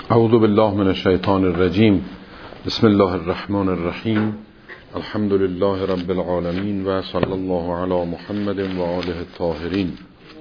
اعوذ بالله من الشیطان الرجیم. بسم الله الرحمن الرحیم. الحمد لله رب العالمین و صلی الله علی محمد و آله الطاهرین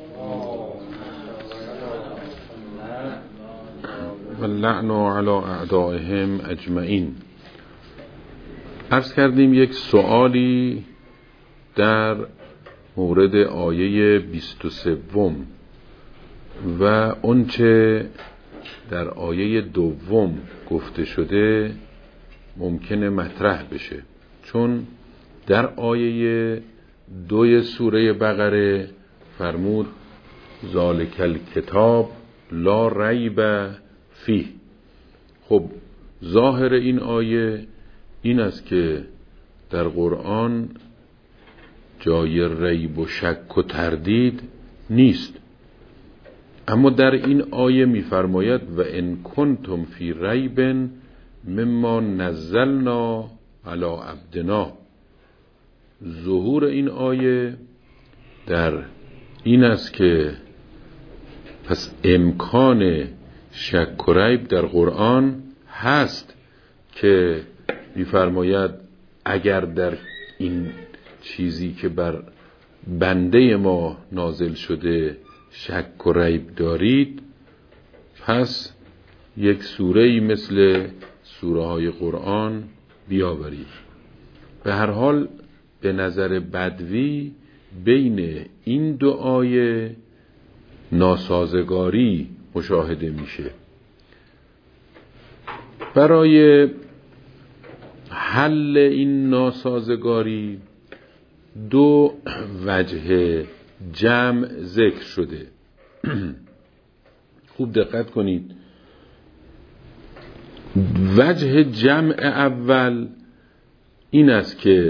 و اللعن علی اعدائهم اجمعین. عرض کردیم یک سؤالی در مورد آیه 23 و اونچه در آیه 2 گفته شده ممکنه مطرح بشه، چون در آیه 2 سوره بقره فرمود ذالک الکتاب لا ریب فیه. خب ظاهر این آیه این است که در قرآن جای ریب و شک و تردید نیست، اما در این آیه می‌فرماید و ان کنتم فی ریب مما نزلنا علی عبدنا. ظهور این آیه در این است که پس امکان شک و ریب در قرآن هست که می‌فرماید اگر در این چیزی که بر بنده ما نازل شده شک و ریب دارید، پس یک سوره‌ای مثل سوره های قرآن بیاورید. به هر حال به نظر بدوی بین این دو آیه ناسازگاری مشاهده میشه. برای حل این ناسازگاری دو وجه جمع ذکر شده. خوب دقت کنید. وجه جمع اول این است که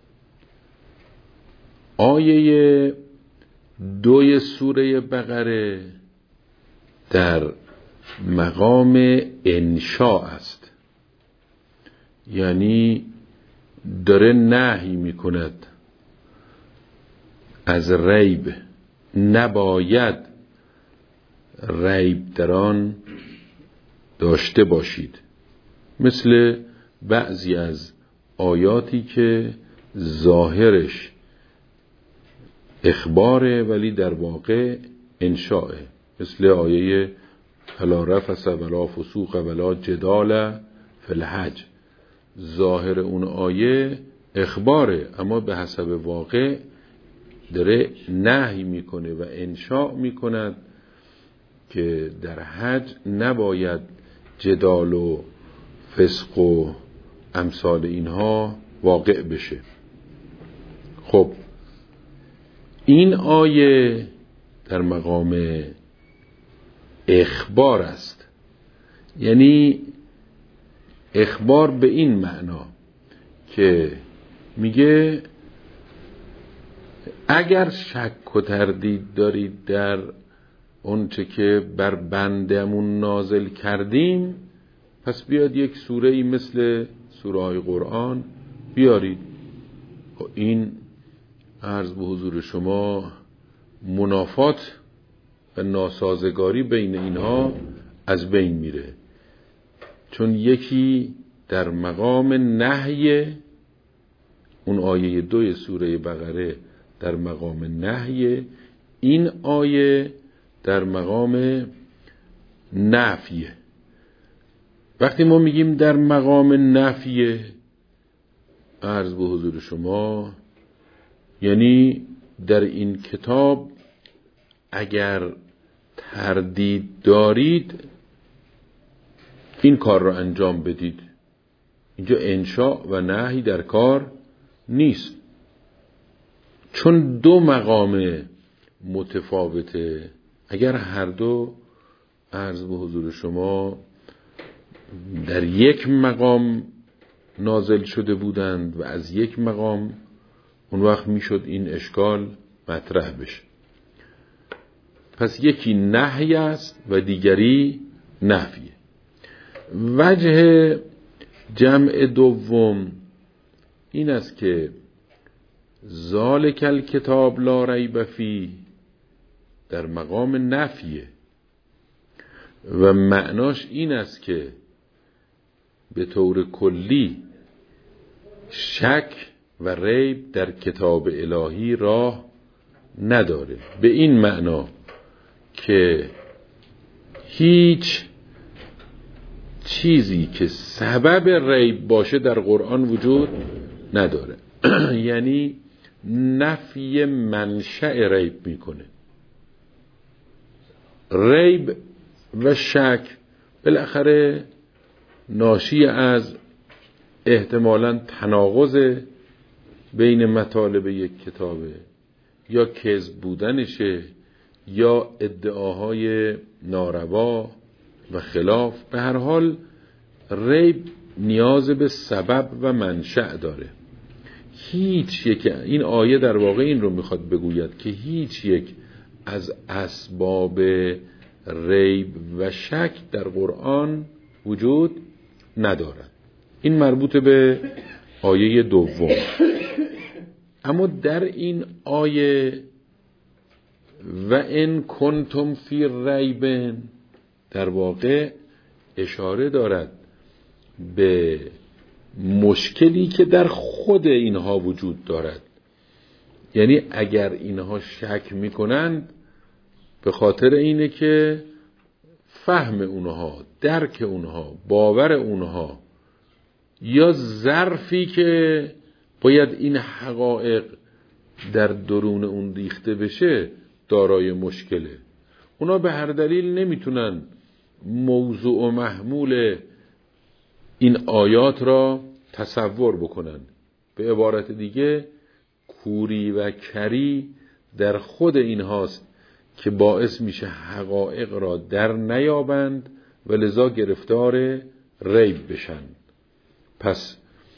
آیه 2 سوره بقره در مقام انشاء است، یعنی داره نهی میکند از ریب، نباید ریب در آن داشته باشید، مثل بعضی از آیاتی که ظاهرش اخباره ولی در واقع انشاءه، مثل آیه فلا رفث ولا فسوق ولا جدال فی الحج. ظاهر اون آیه اخباره اما به حسب واقع داره نهی میکنه و انشاء میکند که در حج نباید جدال و فسق و امثال اینها واقع بشه. خب این آیه در مقام اخبار است، یعنی اخبار به این معنا که میگه اگر شک و تردید دارید در اونچه که بر بندمون نازل کردیم، پس بیاد یک سوره‌ای مثل سوره های قرآن بیارید. این عرض به حضور شما منافات و ناسازگاری بین اینها از بین میره، چون یکی در مقام نهی، اون آیه 2 سوره بقره در مقام نهی، این آیه در مقام نفیه. وقتی ما میگیم در مقام نفیه، عرض به حضور شما یعنی در این کتاب اگر تردید دارید این کار را انجام بدید. اینجا انشاء و نهی در کار نیست، چون دو مقام متفاوته. اگر هر دو عرض به حضور شما در یک مقام نازل شده بودند و از یک مقام، اون وقت میشد این اشکال مطرح بشه. پس یکی نهی است و دیگری نفیه. وجه جمع دوم این است که ذالک الکتاب لا ریب فیه در مقام نفیه. و معناش این است که به طور کلی شک و ریب در کتاب الهی راه نداره، به این معنا که هیچ چیزی که سبب ریب باشه در قرآن وجود نداره. یعنی نفی منشأ ریب میکنه. ریب و شک بالاخره ناشی از احتمالاً تناقض بین مطالب یک کتابه، یا کذب بودنشه، یا ادعاهای ناروا و خلاف. به هر حال ریب نیاز به سبب و منشأ داره. هیچ یک، این آیه در واقع این رو میخواد بگوید که هیچ یک از اسباب ریب و شک در قرآن وجود ندارد. این مربوط به آیه دوم. اما در این آیه و ان کنتم فی ریب در واقع اشاره دارد به مشکلی که در خود اینها وجود دارد. یعنی اگر اینها شک میکنند به خاطر اینه که فهم اونها، درک اونها، باور اونها یا ظرفی که باید این حقایق در درون اون ریخته بشه دارای مشکله. اونا به هر دلیل نمیتونن موضوع و محمول این آیات را تصور بکنن. به عبارت دیگه کوری و کری در خود اینهاست که باعث میشه حقایق را در نیابند و لذا گرفتار ریب بشن. پس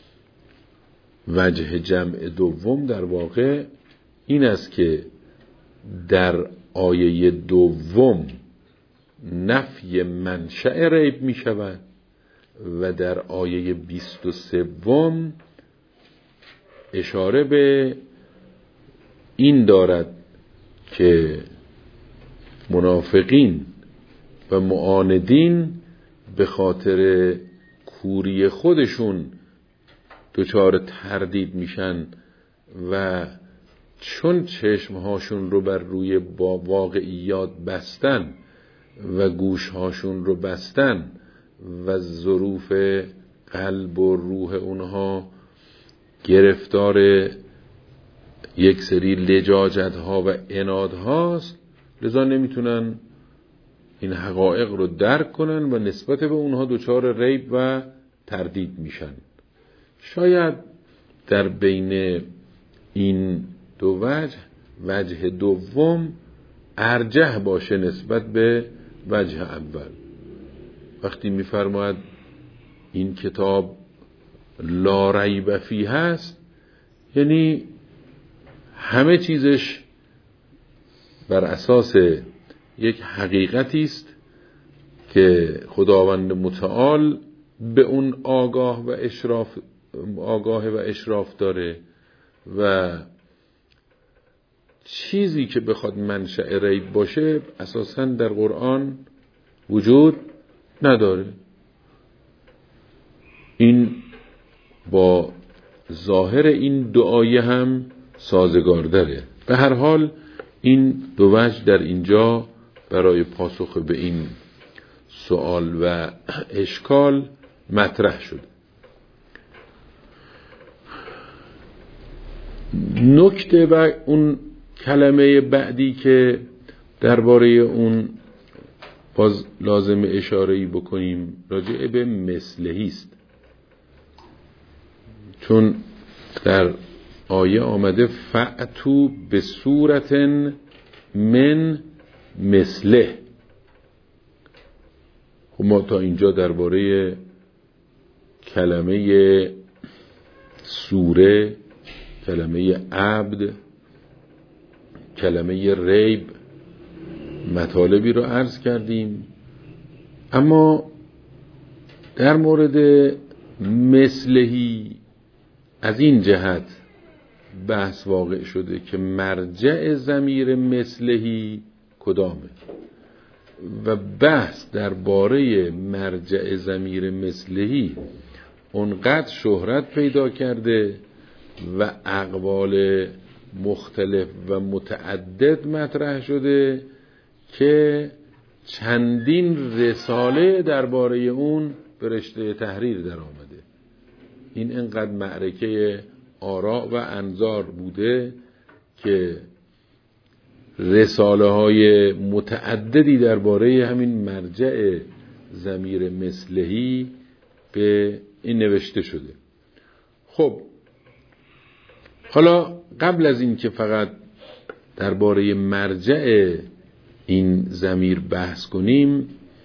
وجه جمع دوم در واقع این است که در آیه دوم نفی منشأ ریب می شود و در آیه 23 اشاره به این دارد که منافقین و معاندین به خاطر کوری خودشون دچار تردید میشن و چون چشمهاشون رو بر روی واقعیات بستن و گوشهاشون رو بستن و ظروف قلب و روح اونها گرفتار یک سری لجاجت ها و عناد هاست، لذا نمیتونن این حقایق رو درک کنن و نسبت به اونها دچار ریب و تردید میشن. شاید در بین این دو وجه دوم ارجح باشه نسبت به وجه اول. وقتی میفرماید این کتاب لا ریب فیه هست، یعنی همه چیزش بر اساس یک حقیقتی است که خداوند متعال به اون آگاه و اشراف داره و چیزی که بخواد منشأ ریب باشه اساساً در قرآن وجود نداره. این با ظاهر این دو آیه هم سازگار داره. به هر حال این دو وجه در اینجا برای پاسخ به این سوال و اشکال مطرح شد. نکته و اون کلمه بعدی که درباره اون باز لازم اشاره‌ای بکنیم راجع به مثلهی است، چون در آیه آمده فأتو به صورت من مثله. خب ما تا اینجا درباره کلمه سوره، کلمه عبد، کلمه ریب مطالبی رو عرض کردیم، اما در مورد مثلهی از این جهت بحث واقع شده که مرجع ضمیر مثلهی کدامه. و بحث درباره مرجع ضمیر مثلهی اونقدر شهرت پیدا کرده و اقوال مختلف و متعدد مطرح شده که چندین رساله درباره اون به رشته تحریر در آمده. این انقدر معرکه آراء و انظار بوده که رساله های متعددی درباره همین مرجع ضمیر مثلهی به این نوشته شده. خب حالا قبل از این که فقط درباره مرجع این ضمیر بحث کنیم،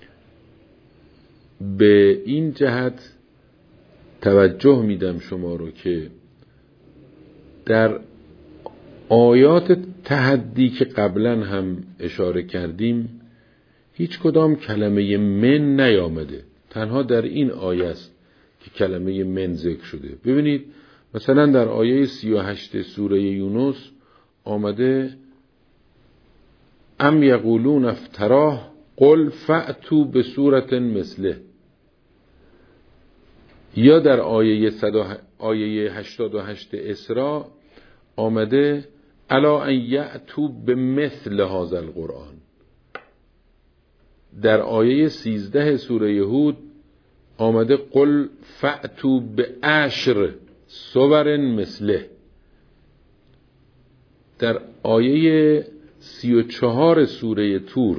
به این جهت توجه میدم شما رو که در آیات تحدی که قبلا هم اشاره کردیم هیچ کدام کلمه من نیامده، تنها در این آیه است که کلمه من ذکر شده. ببینید مثلا در آیه 38 سوره یونس آمده ام یقولون افتراه قل فأتوا بسورة مثله، یا در آیه 88 اسراء آمده الا ان یأتوا بمثل هذا القرآن. در آیه 13 سوره هود آمده قل فأتوا بعشر صور مثله. در آیه 34 سوره طور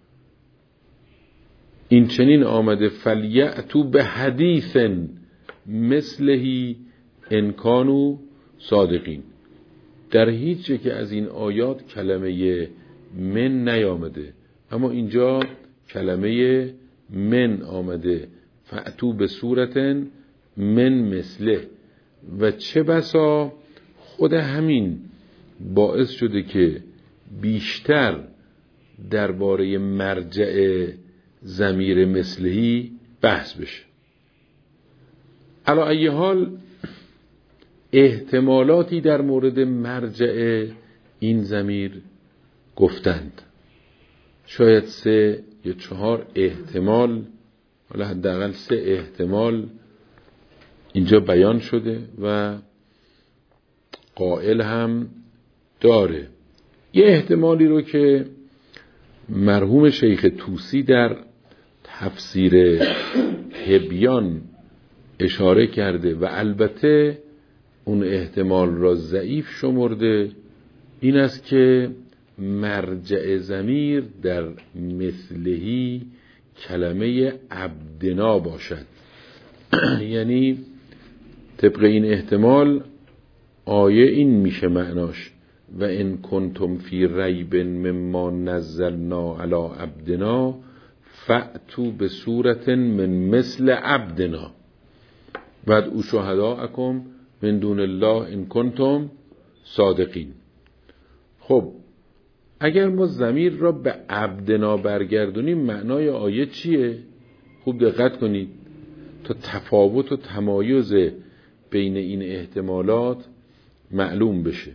این چنین آمده فلیأتوا بحدیث مثله ان کانوا صادقین. در هیچ یک از این آیات کلمه من نیامده، اما اینجا کلمه من آمده فأتوا بصورة من مثله. و چه بسا خود همین باعث شده که بیشتر درباره مرجع ضمیر مثلهی بحث بشه. علی ای حال احتمالاتی در مورد مرجع این ضمیر گفتند، شاید 3 یا 4 احتمال، حالا حداقل 3 احتمال اینجا بیان شده و قائل هم داره. یه احتمالی رو که مرحوم شیخ طوسی در تفسیر تبیان اشاره کرده و البته اون احتمال را ضعیف شمرده، این است که مرجع ضمیر در مثلهی کلمه عبدنا باشد. یعنی طبق این احتمال آیه این میشه معناش و ان کنتم فی ریب مما نزلنا علی عبدنا فأتوا بسورة من مثل عبدنا وادعوا شهداءکم من دون الله ان کنتم صادقین. خب اگر ما ضمیر را به عبدنا برگردونیم معنای آیه چیه؟ خوب دقت کنید تا تفاوت و تمایز بین این احتمالات معلوم بشه.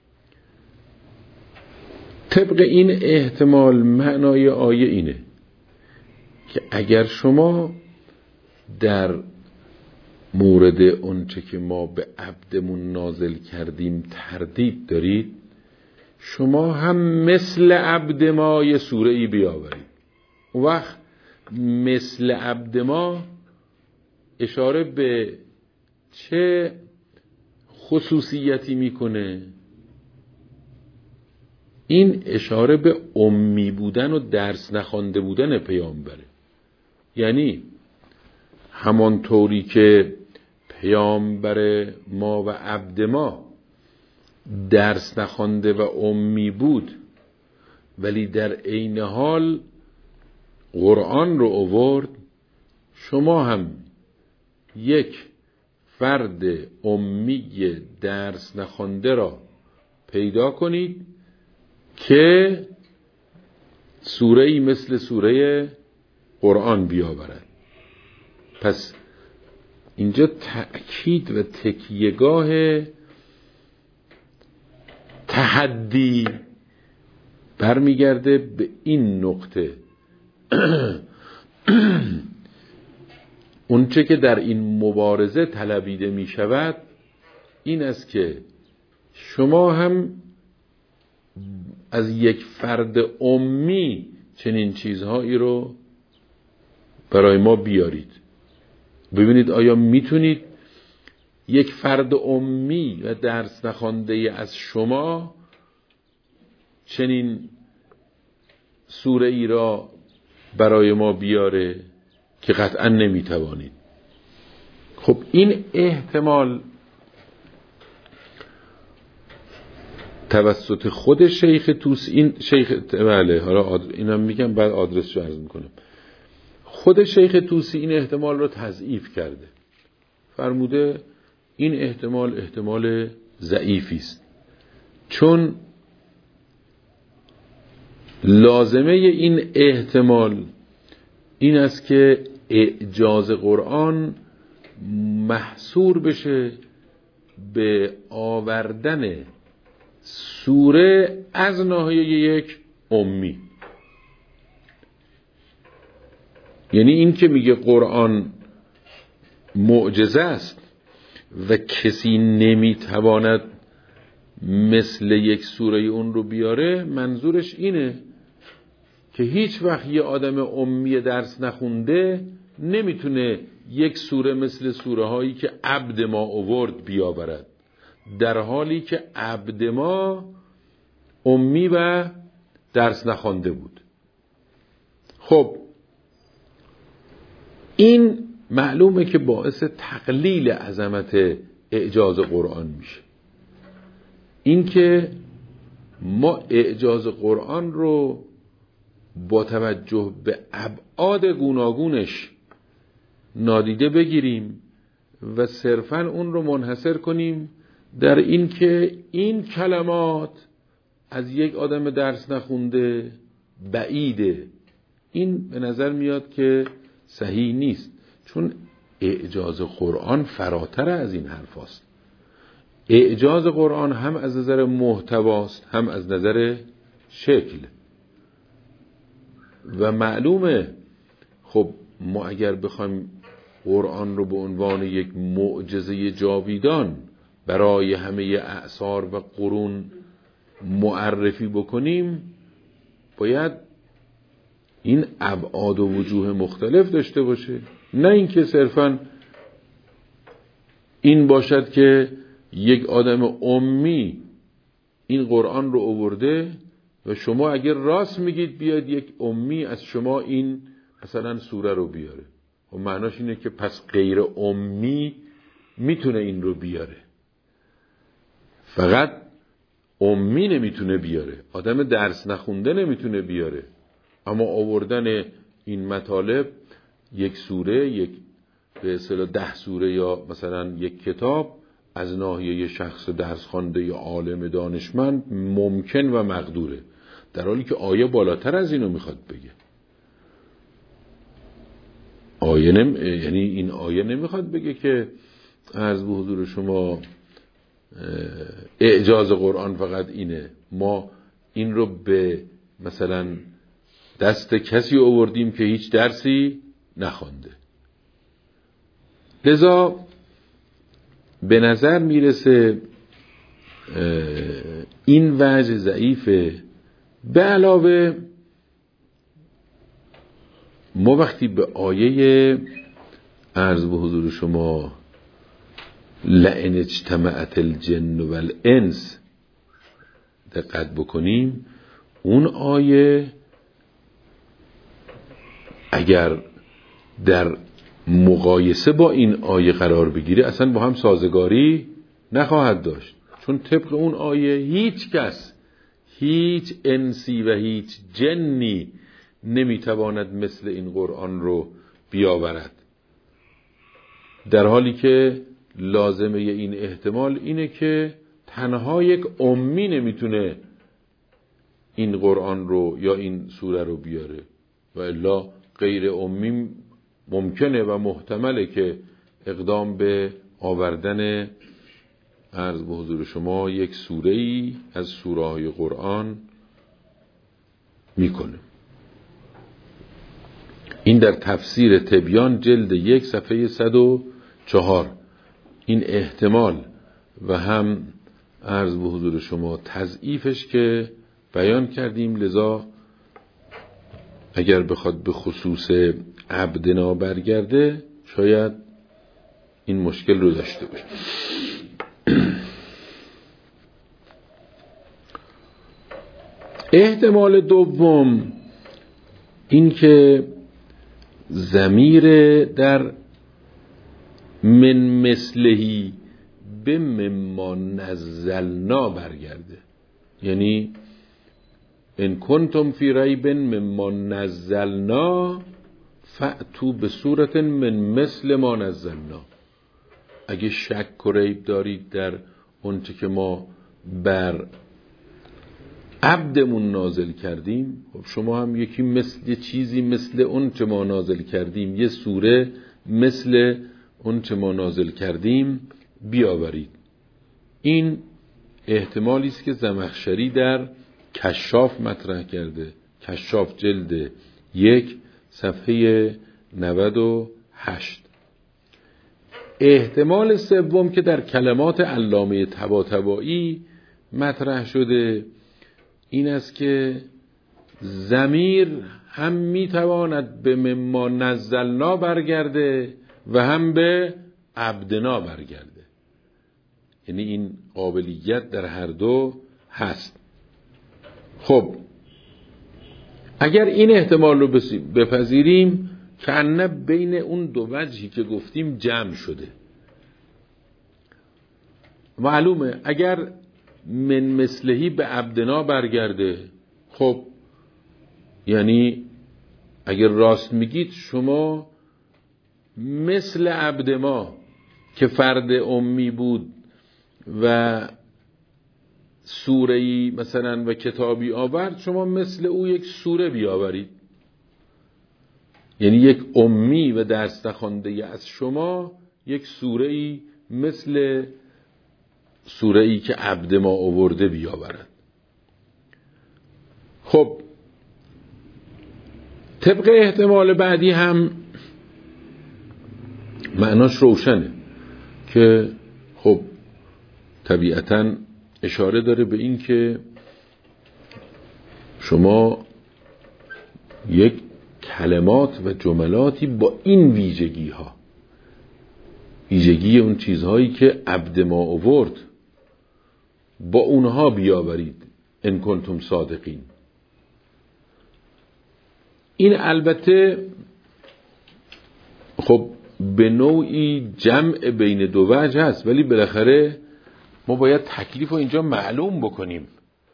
طبق این احتمال معنای آیه اینه که اگر شما در مورد اونچه که ما به عبدمون نازل کردیم تردید دارید، شما هم مثل عبد ما یه سوره ای بیاورید. اون وقت مثل عبد ما اشاره به چه خصوصیتی میکنه؟ این اشاره به امی بودن و درس نخوانده بودن پیامبره. یعنی همانطوری که پیامبر ما و عبد ما درس نخوانده و امی بود ولی در عین حال قرآن رو آورد، شما هم یک فرد امی درس نخوانده را پیدا کنید که سوره‌ای مثل سوره قرآن بیاورد. پس اینجا تأکید و تکیهگاه تحدی برمیگرده به این نقطه اونچه که در این مبارزه طلبیده می شود این است که شما هم از یک فرد امی چنین چیزهایی رو برای ما بیارید. ببینید آیا میتونید یک فرد امی و درس نخوانده از شما چنین سوره ای را برای ما بیاره؟ که قطعا نمیتوانید. خب این احتمال توسط خود شیخ توسی، این شیخ بله حالا اینم میگم بعد آدرسشو عرض میکنم، خود شیخ توسی این احتمال رو تضعیف کرده، فرموده این احتمال ضعیفی است، چون لازمه این احتمال این است که اعجاز قرآن محصور بشه به آوردن سوره از ناحیه یک امی. یعنی این که میگه قرآن معجزه است و کسی نمیتواند مثل یک سوره اون رو بیاره، منظورش اینه که هیچ وقت یه آدم امی درس نخونده نمیتونه یک سوره مثل سوره هایی که عبد ما آورد بیاورد، در حالی که عبد ما امی و درس نخوانده بود. خب این معلومه که باعث تقلیل عظمت اعجاز قرآن میشه. این که ما اعجاز قرآن رو با توجه به ابعاد گوناگونش نادیده بگیریم و صرفاً اون رو منحصر کنیم در این که این کلمات از یک آدم درس نخونده بعیده، این به نظر میاد که صحیح نیست، چون اعجاز قرآن فراتر از این حرف است. اعجاز قرآن هم از نظر محتواست هم از نظر شکل و معلومه. خب ما اگر بخوایم قرآن رو به عنوان یک معجزه جاویدان برای همه اعصار و قرون معرفی بکنیم، باید این ابعاد و وجوه مختلف داشته باشه، نه اینکه صرفاً این باشد که یک آدم امی این قرآن رو آورده و شما اگر راست میگید بیاد یک امی از شما این مثلا سوره رو بیاره. و معناش اینه که پس غیر امی میتونه این رو بیاره، فقط امی نمیتونه بیاره، آدم درس نخونده نمیتونه بیاره. اما آوردن این مطالب، یک سوره، یک به اصطلاح 10 سوره یا مثلا یک کتاب از ناحیه شخص درس خوانده یا عالم دانشمند ممکن و مقدوره، در حالی که آیه بالاتر از اینو میخواد بگه. یعنی این آیه نمیخواد بگه که عرض به حضور شما اعجاز قرآن فقط اینه، ما این رو به مثلا دست کسی آوردیم که هیچ درسی نخوانده. لذا به نظر میرسه این وجه ضعیفه. به علاوه ما وقتی به آیه عرض به حضور شما لئن اجتمعت الجن والانس دقت بکنیم، اون آیه اگر در مقایسه با این آیه قرار بگیره اصلا با هم سازگاری نخواهد داشت، چون طبق اون آیه هیچ کس، هیچ انسی و هیچ جنی نمیتواند مثل این قرآن رو بیاورد، در حالی که لازمه این احتمال اینه که تنها یک امی نمیتونه این قرآن رو یا این سوره رو بیاره و الا غیر امی ممکنه و محتمله که اقدام به آوردن عرض به حضور شما یک سوره‌ای از سوره‌های قرآن میکنه. این در تفسیر تبیان جلد 1 صفحه 104. این احتمال و هم عرض به حضور شما تضعیفش که بیان کردیم، لذا اگر بخواد به خصوص عبدنا برگرده شاید این مشکل رو داشته باشه. احتمال دوم این که ضمیر در من مثلهی به مما نزلنا برگرده، یعنی ان کنتم فی ریب مما نزلنا فأتوا بسورة من مثل ما نزلنا. اگه شک و ریب دارید در اونچه که ما بر عبدمون نازل کردیم، خب شما هم یکی مثل چیزی مثل اونچه ما نازل کردیم، یه سوره مثل اونچه ما نازل کردیم بیاورید. این احتمالی است که زمخشری در کشاف مطرح کرده، کشاف جلد 1 صفحه 98. احتمال سوم که در کلمات علامه طباطبایی مطرح شده این است که ضمیر هم میتواند به مما نزلنا برگرده و هم به عبدنا برگرده، یعنی این قابلیت در هر دو هست. خب اگر این احتمال رو بپذیریم که انه بین اون دو وجهی که گفتیم جمع شده. معلومه اگر من مثلهی به عبدنا برگرده، خب یعنی اگر راست میگید شما مثل عبد ما که فرد امی بود و سوره‌ای مثلا و کتابی آورد، شما مثل او یک سوره بیاورید. یعنی یک امی و درس نخوانده از شما یک سوره‌ای مثل سوره‌ای که عبد ما آورده بیاورد. خب طبق احتمال بعدی هم معناش روشنه که خب طبیعتاً اشاره داره به این که شما یک کلمات و جملاتی با این ویژگی ها، ویژگی اون چیزهایی که عبد ما آورد، با اونها بیاورید ان کنتم صادقین. این البته خب به نوعی جمع بین دو وجه هست، ولی بالاخره ما باید تکلیف رو اینجا معلوم بکنیم.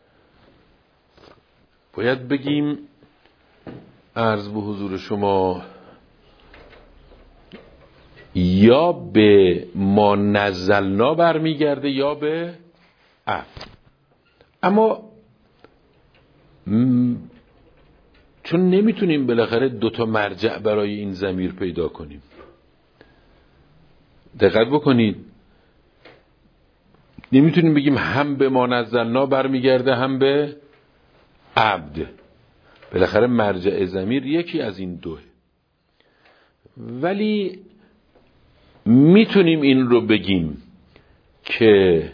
باید بگیم عرض به حضور شما یا به ما نزلنا برمیگرده یا به عبد. اما چون نمیتونیم بالاخره دوتا مرجع برای این ضمیر پیدا کنیم، دقت بکنید، نمیتونیم بگیم هم به ما نزلنا برمیگرده هم به عبد. بالاخره مرجع ضمیر یکی از این دوه. ولی میتونیم این رو بگیم که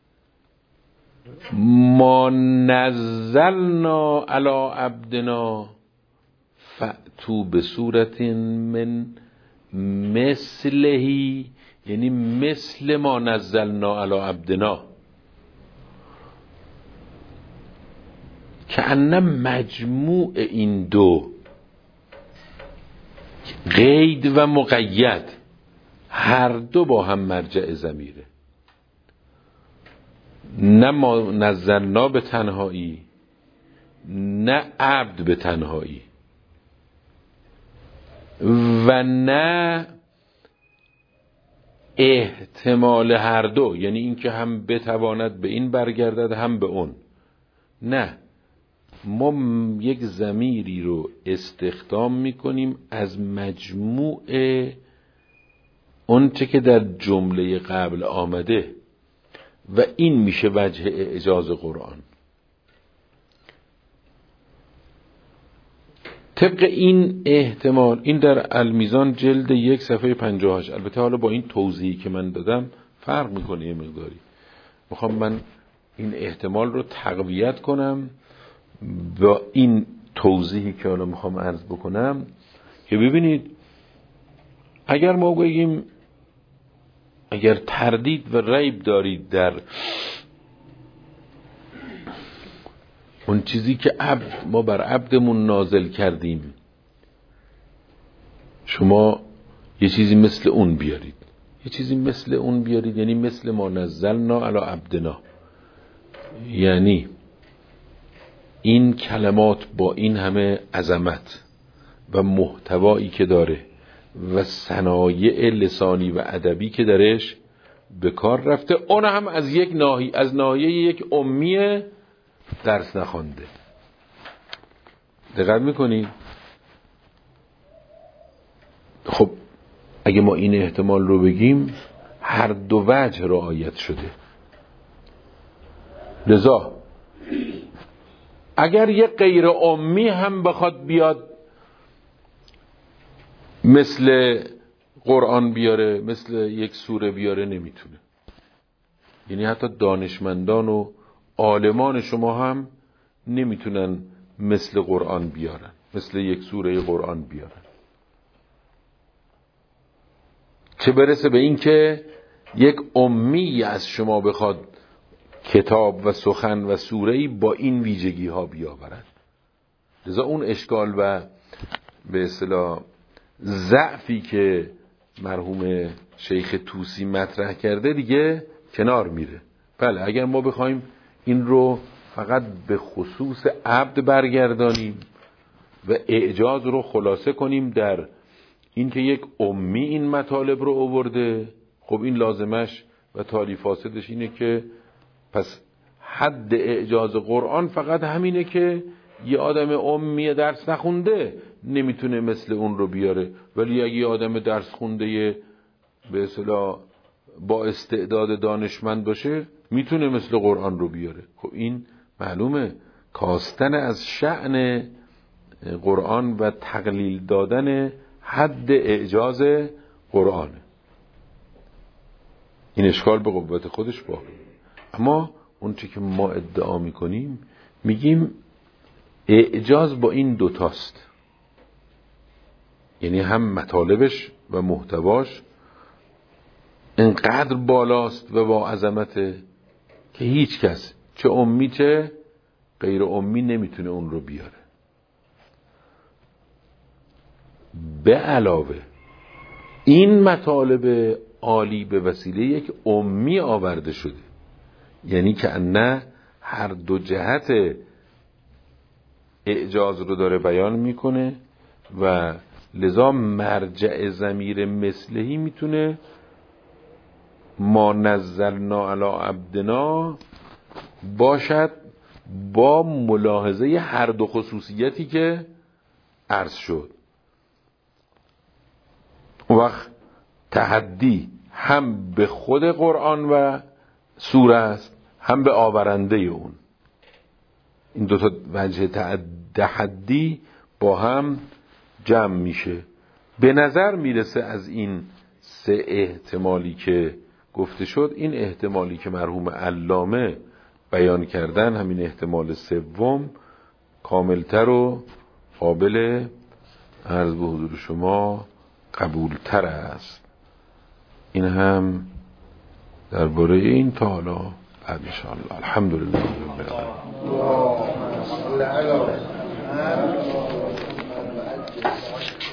ما نزلنا علی عبدنا فأتوا بسورة من مثلهی، یعنی مثل ما نزلنا علی عبدنا، که انه مجموع این دو قید و مقید هر دو با هم مرجع ضمیره. نه ما نزلنا به تنهایی نه عبد به تنهایی و نه احتمال هر دو، یعنی این که هم بتواند به این برگردد هم به اون. نه، ما یک ضمیری رو استخدام میکنیم از مجموع اون چه که در جمله قبل آمده و این میشه وجه اعجاز قرآن. طبق این احتمال، این در المیزان جلد 1 صفحه 58. البته حالا با این توضیحی که من دادم فرق میکنه یه مقداری. میخوام من این احتمال رو تقویت کنم با این توضیحی که حالا میخوام عرض بکنم، که ببینید اگر ما بگیم اگر تردید و ریب دارید در اون چیزی که ما بر عبدمون نازل کردیم، شما یه چیزی مثل اون بیارید. یه چیزی مثل اون بیارید یعنی مثل ما نزلنا علی عبدنا، یعنی این کلمات با این همه عظمت و محتوایی که داره و صنایع لسانی و ادبی که درش به کار رفته، اون هم از یک ناحیه، از ناحیه یک امی درس نخوانده. دقت میکنید؟ خب اگه ما این احتمال رو بگیم، هر دو وجه رعایت شده. لذا اگر یک غیر امی هم بخواد بیاد مثل قرآن بیاره، مثل یک سوره بیاره، نمیتونه. یعنی حتی دانشمندان و عالمان شما هم نمیتونن مثل قرآن بیارن، مثل یک سوره قرآن بیارن. چه برسه به این که یک امی از شما بخواد کتاب و سخن و سوره‌ای با این ویژگی ها بیاورد. لذا اون اشکال و به اصطلاح ضعفی که مرحوم شیخ طوسی مطرح کرده دیگه کنار میره. بله اگر ما بخوایم این رو فقط به خصوص عبد برگردانیم و اعجاز رو خلاصه کنیم در این که یک امی این مطالب رو آورده، خب این لازمش و تالی فاسدش اینه که پس حد اعجاز قرآن فقط همینه که یه آدم امی درس نخونده نمیتونه مثل اون رو بیاره، ولی اگه یه آدم درس خونده به اصطلاح با استعداد دانشمند باشه میتونه مثل قرآن رو بیاره. خب این معلومه کاستن از شأن قرآن و تقلیل دادن حد اعجاز قرآنه. این اشکال به قوت خودش باقی. اما اون چی که ما ادعا میکنیم، میگیم اعجاز با این دوتاست، یعنی هم مطالبش و محتواش انقدر بالاست و با عظمته که هیچ کس چه امی چه غیر امی نمیتونه اون رو بیاره. به علاوه این مطالب عالی به وسیله یک امی آورده شده، یعنی که نه هر دو جهت اعجاز رو داره بیان میکنه و لذا مرجع ضمیر مثلهی میتونه ما نزلنا علی عبدنا باشد با ملاحظه هر دو خصوصیتی که عرض شد. اون وقت تحدی هم به خود قرآن و سوره است، هم به آورنده اون. این دو تا وجه تحدی با هم جمع میشه. به نظر میرسه از این سه احتمالی که گفته شد، این احتمالی که مرحوم علامه بیان کردن، همین احتمال سوم، کاملتر و قابل عرض به حضور شما قبولتر است. این هم درباره این تا حالا بعد ان شاء الله. الحمدلله رب العالمین.